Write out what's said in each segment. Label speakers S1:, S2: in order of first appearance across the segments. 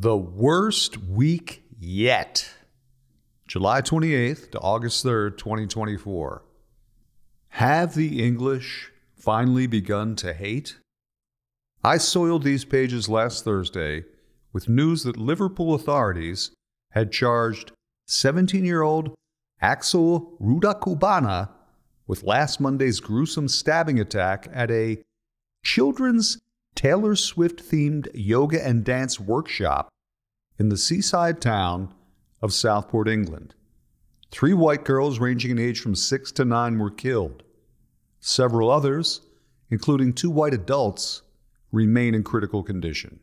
S1: The worst week yet. July 28th to August 3rd, 2024. Have the English finally begun to hate? I soiled these pages last Thursday with news that Liverpool authorities had charged 17-year-old Axel Rudakubana with last Monday's gruesome stabbing attack at a children's Taylor Swift-themed yoga and dance workshop in the seaside town of Southport, England. 3 white girls ranging in age from 6 to 9 were killed. Several others, including 2 white adults, remain in critical condition.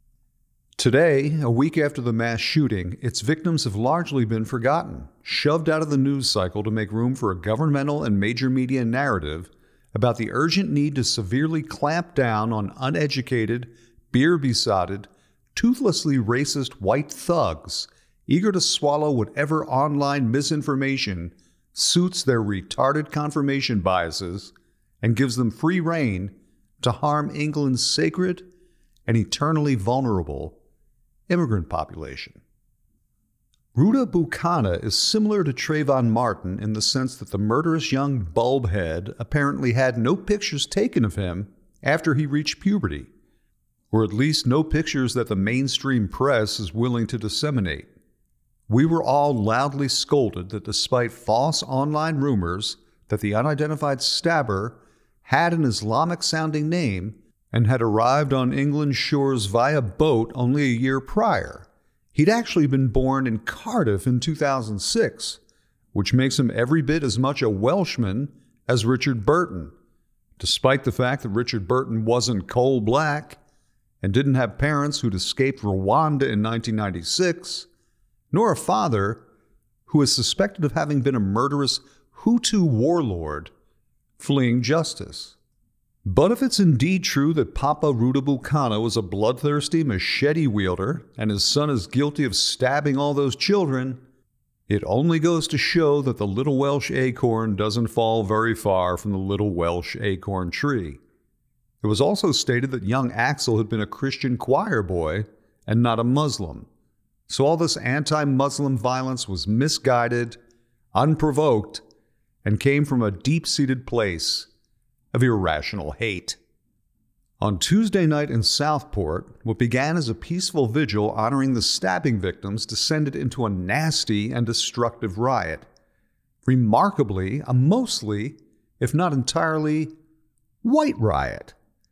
S1: Today, a week after the mass shooting, its victims have largely been forgotten, shoved out of the news cycle to make room for a governmental and major media narrative about the urgent need to severely clamp down on uneducated, beer-besotted, toothlessly racist white thugs eager to swallow whatever online misinformation suits their retarded confirmation biases and gives them free rein to harm England's sacred and eternally vulnerable immigrant population. Ruda Bucana is similar to Trayvon Martin in the sense that the murderous young bulbhead apparently had no pictures taken of him after he reached puberty, or at least no pictures that the mainstream press is willing to disseminate. We were all loudly scolded that despite false online rumors that the unidentified stabber had an Islamic-sounding name and had arrived on England's shores via boat only a year prior, he'd actually been born in Cardiff in 2006, which makes him every bit as much a Welshman as Richard Burton, despite the fact that Richard Burton wasn't coal black and didn't have parents who'd escaped Rwanda in 1996, nor a father who is suspected of having been a murderous Hutu warlord fleeing justice. But if it's indeed true that Papa Ruda Bucana was a bloodthirsty machete wielder and his son is guilty of stabbing all those children, it only goes to show that the little Welsh acorn doesn't fall very far from the little Welsh acorn tree. It was also stated that young Axel had been a Christian choir boy and not a Muslim. So all this anti-Muslim violence was misguided, unprovoked, and came from a deep-seated place of irrational hate. On Tuesday night in Southport, what began as a peaceful vigil honoring the stabbing victims descended into a nasty and destructive riot. Remarkably, a mostly, if not entirely, white riot.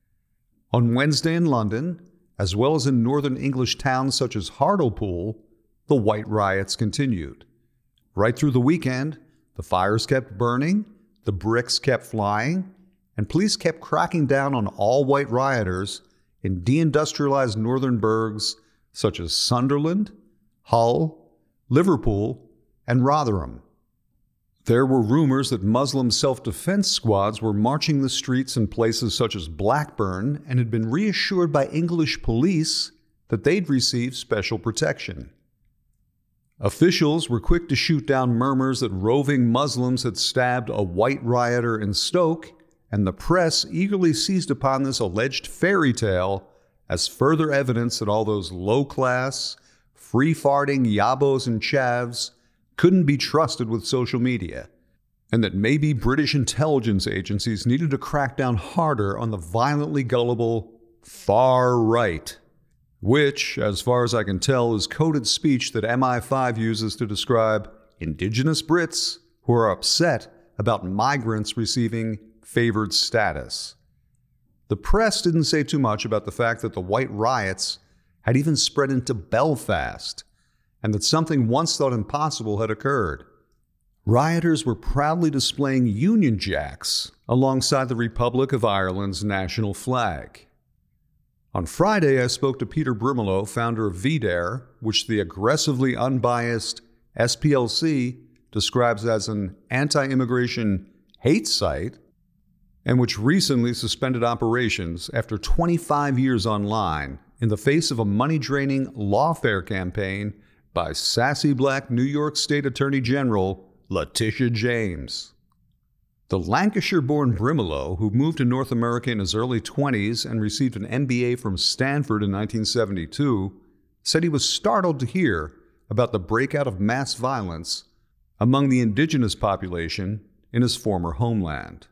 S1: On Wednesday in London, as well as in northern English towns such as Hartlepool, the white riots continued. Right through the weekend, the fires kept burning, the bricks kept flying, and police kept cracking down on all white rioters in deindustrialized northern burghs such as Sunderland, Hull, Liverpool, and Rotherham. There were rumors that Muslim self-defense squads were marching the streets in places such as Blackburn and had been reassured by English police that they'd receive special protection. Officials were quick to shoot down murmurs that roving Muslims had stabbed a white rioter in Stoke, and the press eagerly seized upon this alleged fairy tale as further evidence that all those low-class, free-farting yabos and chavs couldn't be trusted with social media, and that maybe British intelligence agencies needed to crack down harder on the violently gullible far right, which, as far as I can tell, is coded speech that MI5 uses to describe indigenous Brits who are upset about migrants receiving favored status. The press didn't say too much about the fact that the white riots had even spread into Belfast, and that something once thought impossible had occurred. Rioters were proudly displaying Union Jacks alongside the Republic of Ireland's national flag. On Friday, I spoke to Peter Brimelow, founder of VDARE, which the aggressively unbiased SPLC describes as an anti-immigration hate site, and which recently suspended operations after 25 years online in the face of a money-draining lawfare campaign by sassy black New York State Attorney General Letitia James. The Lancashire-born Brimelow, who moved to North America in his early 20s and received an MBA from Stanford in 1972, said he was startled to hear about the breakout of mass violence among the indigenous population in his former homeland.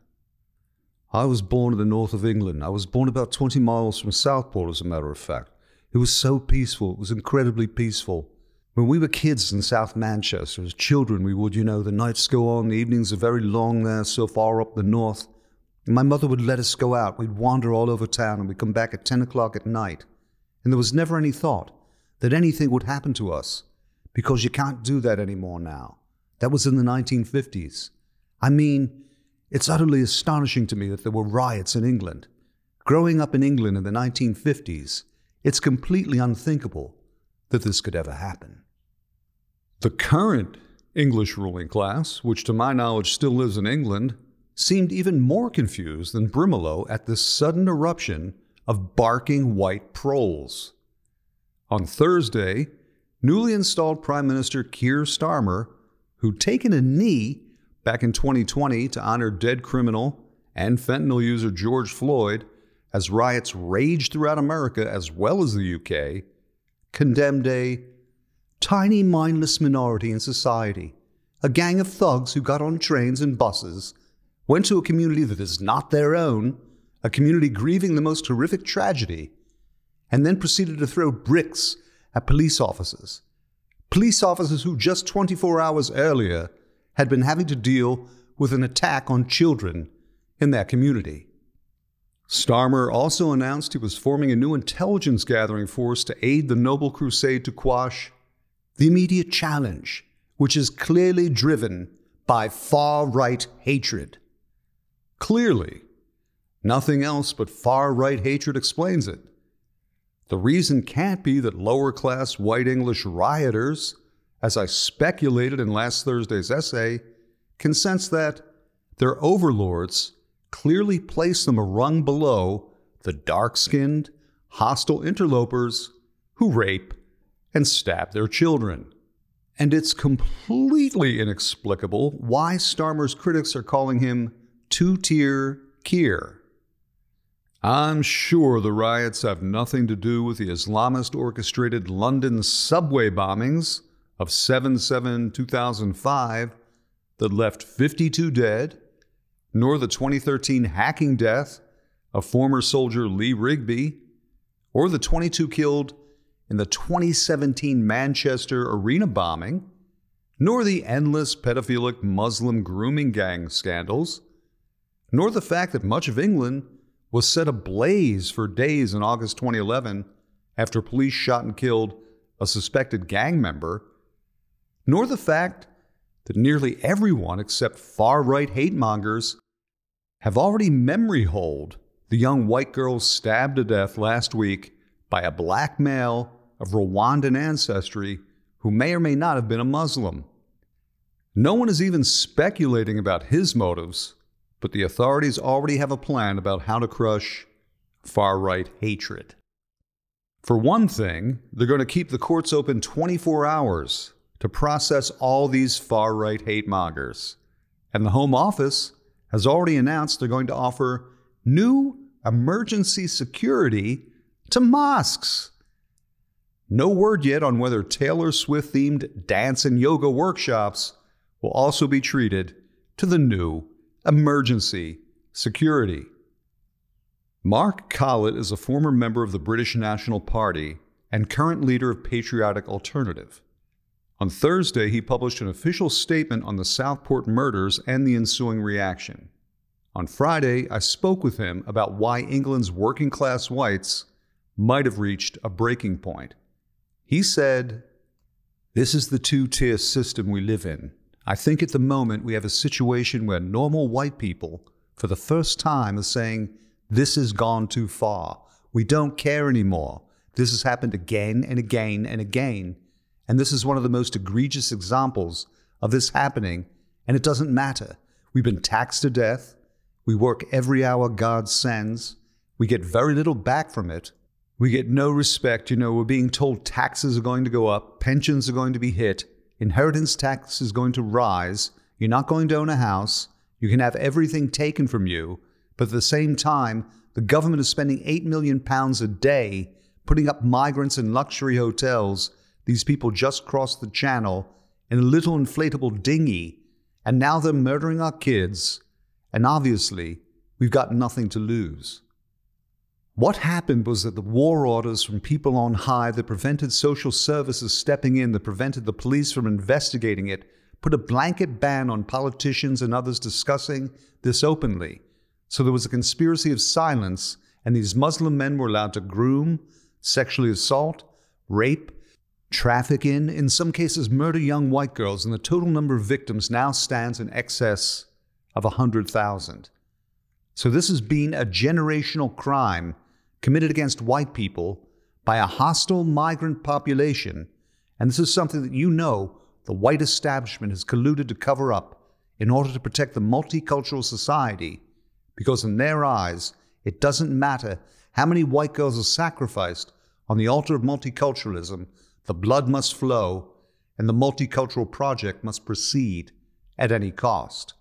S1: I was born in the north of England. I was born about 20 miles from Southport, as a matter of fact. It was so peaceful. It was incredibly peaceful. When we were kids in South Manchester, as children, we would, the nights go on, the evenings are very long there, so far up the north. And my mother would let us go out. We'd wander all over town, and we'd come back at 10 o'clock at night. And there was never any thought that anything would happen to us, because you can't do that anymore now. That was in the 1950s. I mean, it's utterly astonishing to me that there were riots in England. Growing up in England in the 1950s, it's completely unthinkable that this could ever happen. The current English ruling class, which to my knowledge still lives in England, seemed even more confused than Brimelow at this sudden eruption of barking white proles. On Thursday, newly installed Prime Minister Keir Starmer, who'd taken a knee back in 2020 to honor dead criminal and fentanyl user George Floyd as riots raged throughout America as well as the UK, condemned a tiny mindless minority in society, a gang of thugs who got on trains and buses, went to a community that is not their own, a community grieving the most horrific tragedy, and then proceeded to throw bricks at police officers. Police officers who just 24 hours earlier had been having to deal with an attack on children in that community. Starmer also announced he was forming a new intelligence gathering force to aid the noble crusade to quash the immediate challenge, which is clearly driven by far-right hatred. Clearly, nothing else but far-right hatred explains it. The reason can't be that lower-class white English rioters, as I speculated in last Thursday's essay, can sense that their overlords clearly place them a rung below the dark-skinned, hostile interlopers who rape and stab their children. And it's completely inexplicable why Starmer's critics are calling him two-tier Keir. I'm sure the riots have nothing to do with the Islamist-orchestrated London subway bombings of 7/7/2005 that left 52 dead, nor the 2013 hacking death of former soldier Lee Rigby, or the 22 killed in the 2017 Manchester arena bombing, nor the endless pedophilic Muslim grooming gang scandals, nor the fact that much of England was set ablaze for days in August 2011 after police shot and killed a suspected gang member, nor the fact that nearly everyone except far-right hate-mongers have already memory-holed the young white girl stabbed to death last week by a black male of Rwandan ancestry who may or may not have been a Muslim. No one is even speculating about his motives, but the authorities already have a plan about how to crush far-right hatred. For one thing, they're going to keep the courts open 24 hours to process all these far-right hate-mongers. And the Home Office has already announced they're going to offer new emergency security to mosques. No word yet on whether Taylor Swift-themed dance and yoga workshops will also be treated to the new emergency security. Mark Collett is a former member of the British National Party and current leader of Patriotic Alternative. On Thursday, he published an official statement on the Southport murders and the ensuing reaction. On Friday, I spoke with him about why England's working-class whites might have reached a breaking point. He said, "This is the two-tier system we live in. I think at the moment we have a situation where normal white people, for the first time, are saying, this has gone too far. We don't care anymore. This has happened again and again and again. And this is one of the most egregious examples of this happening, and it doesn't matter. We've been taxed to death. We work every hour God sends. We get very little back from it. We get no respect. We're being told taxes are going to go up, pensions are going to be hit, inheritance tax is going to rise, you're not going to own a house, you can have everything taken from you, but at the same time, the government is spending £8 million a day putting up migrants in luxury hotels. These people just crossed the channel in a little inflatable dinghy, and now they're murdering our kids, and obviously, we've got nothing to lose. What happened was that the war orders from people on high that prevented social services stepping in, that prevented the police from investigating it, put a blanket ban on politicians and others discussing this openly. So there was a conspiracy of silence, and these Muslim men were allowed to groom, sexually assault, rape, traffic in some cases murder young white girls, and the total number of victims now stands in excess of 100,000. So this has been a generational crime committed against white people by a hostile migrant population, and this is something that the white establishment has colluded to cover up in order to protect the multicultural society, because in their eyes, it doesn't matter how many white girls are sacrificed on the altar of multiculturalism. The blood must flow, and the multicultural project must proceed at any cost.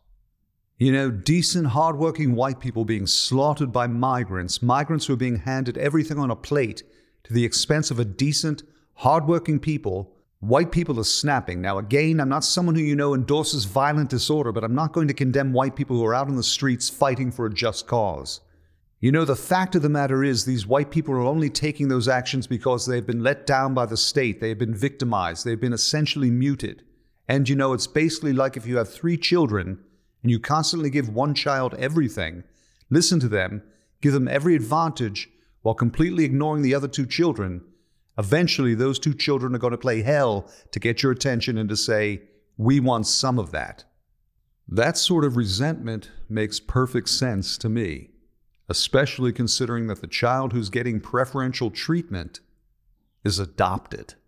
S1: Decent, hardworking white people being slaughtered by migrants who are being handed everything on a plate to the expense of a decent, hardworking people. White people are snapping. Now, again, I'm not someone who endorses violent disorder, but I'm not going to condemn white people who are out on the streets fighting for a just cause. The fact of the matter is these white people are only taking those actions because they've been let down by the state. They've been victimized. They've been essentially muted. And it's basically like if you have 3 children and you constantly give one child everything, listen to them, give them every advantage while completely ignoring the other 2 children, eventually those 2 children are going to play hell to get your attention and to say, we want some of that. That sort of resentment makes perfect sense to me, especially considering that the child who's getting preferential treatment is adopted.